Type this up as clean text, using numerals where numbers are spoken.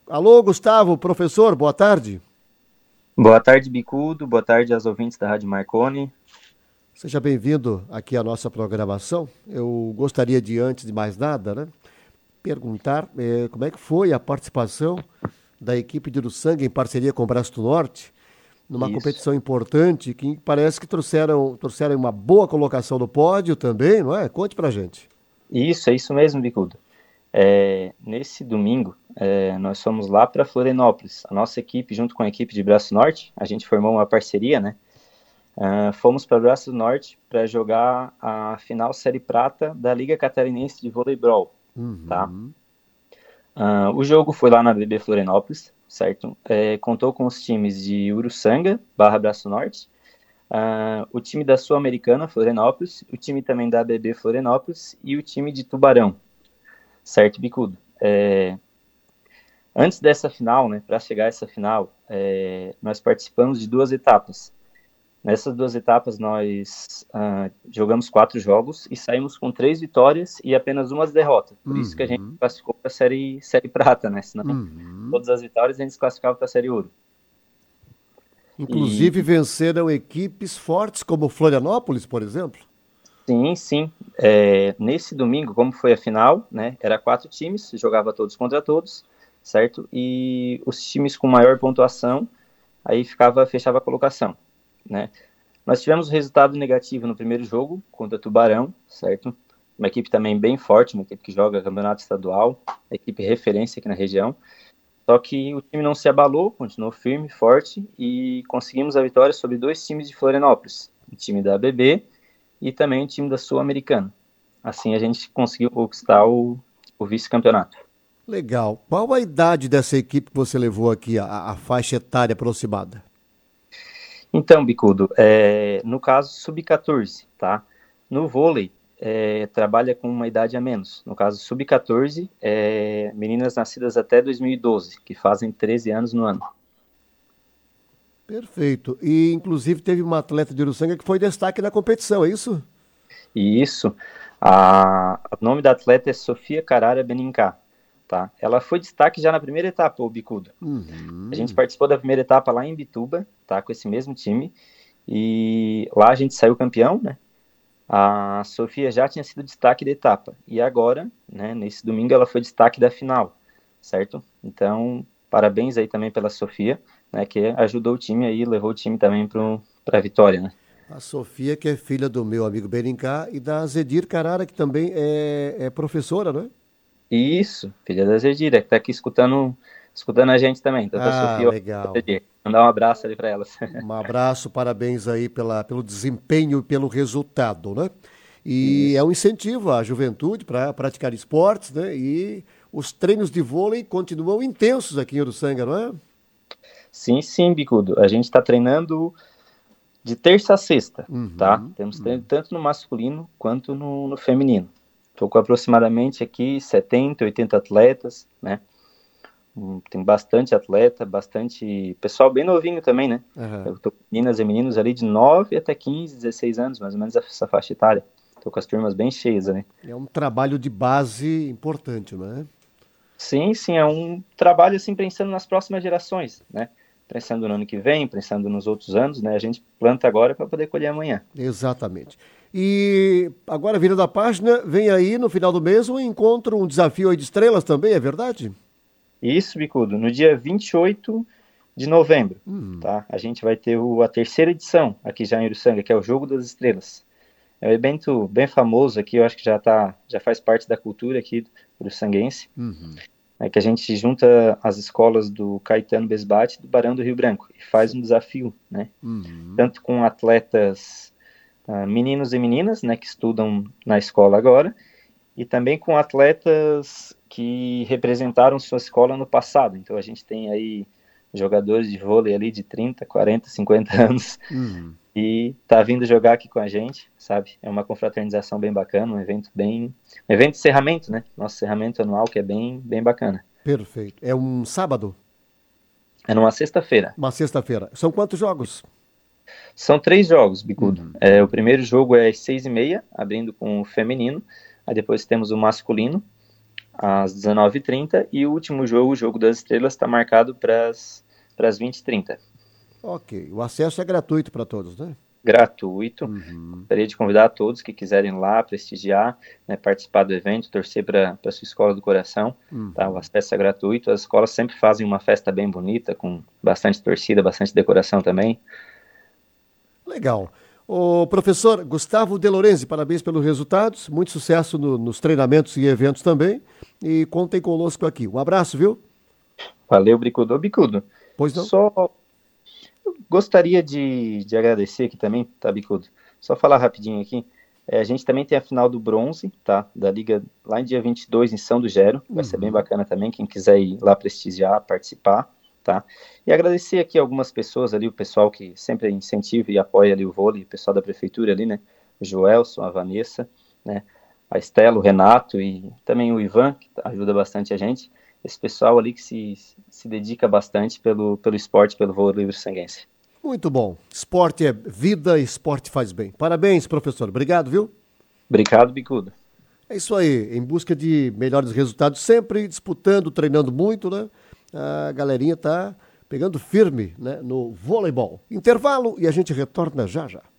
Alô, Gustavo, professor, boa tarde. Boa tarde, Bicudo. Boa tarde aos ouvintes da Rádio Marconi. Seja bem-vindo aqui à nossa programação. Eu gostaria de, antes de mais nada, né, perguntar como é que foi a participação da equipe de Uruçanga em parceria com o Braço do Norte, numa Isso, competição importante que parece que trouxeram uma boa colocação no pódio também, não é? Conte pra gente. é isso mesmo, Bicudo. Nesse domingo, nós fomos lá para Florianópolis. A nossa equipe, junto com a equipe de Braço Norte, a gente formou uma parceria, né? Fomos para Braço Norte para jogar a final Série Prata da Liga Catarinense de Voleibol, tá? Uhum. O jogo foi lá na BB Florianópolis, certo? Contou com os times de Uruçanga, barra Braço Norte, o time da Sul-Americana, Florianópolis, o time também da ABB Florianópolis e o time de Tubarão, certo, Bicudo? Antes dessa final, né, para chegar a essa final, nós participamos de duas etapas. Nessas duas etapas, nós jogamos 4 jogos e saímos com 3 vitórias e apenas uma derrota. Por isso que a gente Uhum. classificou para a série Prata, né? Senão, Uhum. todas as vitórias a gente se classificava para a Série Ouro. E Inclusive venceram equipes fortes como Florianópolis, por exemplo. sim, sim. Nesse domingo, como foi a final, né? Era 4 times, jogava todos contra todos, certo? E os times com maior pontuação, aí fechava a colocação, né? Nós tivemos um resultado negativo no primeiro jogo contra Tubarão, certo? Uma equipe também bem forte, uma equipe que joga campeonato estadual, equipe referência aqui na região. Só que o time não se abalou, continuou firme, forte e conseguimos a vitória sobre 2 times de Florianópolis, o time da ABB e também o time da Sul-Americana. Assim a gente conseguiu conquistar o vice-campeonato. Legal. Qual a idade dessa equipe que você levou aqui, a faixa etária aproximada? Então, Bicudo, no caso sub-14, tá? No vôlei, trabalha com uma idade a menos. No caso sub-14, meninas nascidas até 2012, que fazem 13 anos no ano. Perfeito. E, inclusive, teve uma atleta de Uruçanga que foi destaque na competição, é isso? E isso, o nome da atleta é Sofia Carara Benincá, tá? Ela foi destaque já na primeira etapa, o Bicudo. A gente Uhum. participou da primeira etapa lá em Bituba, tá? Com esse mesmo time. E lá a gente saiu campeão, né? A Sofia já tinha sido destaque da etapa. E agora, né, nesse domingo, ela foi destaque da final, certo? Então, parabéns aí também pela Sofia, né, que ajudou o time aí, levou o time também para a vitória, né? A Sofia, que é filha do meu amigo Berincá, e da Zedir Carara, que também é professora, não é? Isso, filha da Zedira, que tá aqui escutando a gente também, tanto a Ah, Sofia quanto a legal. Zedir. Mandar um abraço ali para elas. Um abraço, parabéns aí pelo desempenho e pelo resultado, né? E é Isso. um incentivo à juventude para praticar esportes, né? E os treinos de vôlei continuam intensos aqui em Uruçanga, não é? Sim, sim, Bicudo. A gente está treinando de terça a sexta, tá? Uhum. Temos treino tanto no masculino quanto no feminino. Estou com aproximadamente aqui 70, 80 atletas, né? Tem bastante atleta, bastante pessoal bem novinho também, né? Aham. Eu tô com meninas e meninos ali de 9 até 15, 16 anos, mais ou menos essa faixa etária. Tô com as turmas bem cheias ali. É um trabalho de base importante, não é? Sim, sim, é um trabalho assim pensando nas próximas gerações, né? Pensando no ano que vem, pensando nos outros anos, né? A gente planta agora para poder colher amanhã. Exatamente. E agora, virando a página, vem aí no final do mês um encontro, um desafio aí de estrelas também, é verdade? Isso, Bicudo, no dia 28 de novembro, Hum. tá? A gente vai ter a terceira edição aqui já em Uruçanga, que é o Jogo das Estrelas. É um evento bem famoso aqui, eu acho que já faz parte da cultura aqui do uruçanguense, Uhum. que a gente junta as escolas do Caetano Besbate e do Barão do Rio Branco e faz um desafio, né? Uhum. Tanto com atletas meninos e meninas, né, que estudam na escola agora, e também com atletas que representaram sua escola no passado. Então a gente tem aí jogadores de vôlei ali de 30, 40, 50 anos Uhum. e tá vindo jogar aqui com a gente, sabe? É uma confraternização bem bacana, um evento de encerramento, né? Nosso encerramento anual que é bem bacana. Perfeito. É um sábado? É numa sexta-feira. Uma sexta-feira. São quantos jogos? São 3 jogos, Bicudo. Uhum. O primeiro jogo é às 6h30, abrindo com o feminino. Aí depois temos o masculino. às 19h30, e o último jogo, o Jogo das Estrelas, está marcado para as 20h30. Ok. O acesso é gratuito para todos, né? Gratuito. Uhum. Gostaria de convidar a todos que quiserem ir lá prestigiar, né, participar do evento, torcer para a sua escola do coração. Tá? O acesso é gratuito. As escolas sempre fazem uma festa bem bonita, com bastante torcida, bastante decoração também. Legal. O professor Gustavo De Lorenzi, parabéns pelos resultados, muito sucesso nos treinamentos e eventos também, e contem conosco aqui. Um abraço, viu? Valeu, Bicudo. Ô, Bicudo, Pois não? só gostaria de agradecer aqui também, tá, Bicudo? Só falar rapidinho aqui. A gente também tem a final do bronze, tá? Da Liga lá em dia 22 em São do Gero. Vai ser bem bacana também, quem quiser ir lá prestigiar, participar, tá? E agradecer aqui algumas pessoas ali, o pessoal que sempre incentiva e apoia ali o vôlei, o pessoal da prefeitura ali, né? O Joelson, a Vanessa, né? A Estela, o Renato e também o Ivan, que ajuda bastante a gente. Esse pessoal ali que se dedica bastante pelo esporte, pelo vôlei livre sanguense. Muito bom. Esporte é vida, esporte faz bem. Parabéns, professor. Obrigado, viu? Obrigado, Bicudo. É isso aí, em busca de melhores resultados, sempre disputando, treinando muito, né? A galerinha tá pegando firme, né, no voleibol. Intervalo e a gente retorna já já.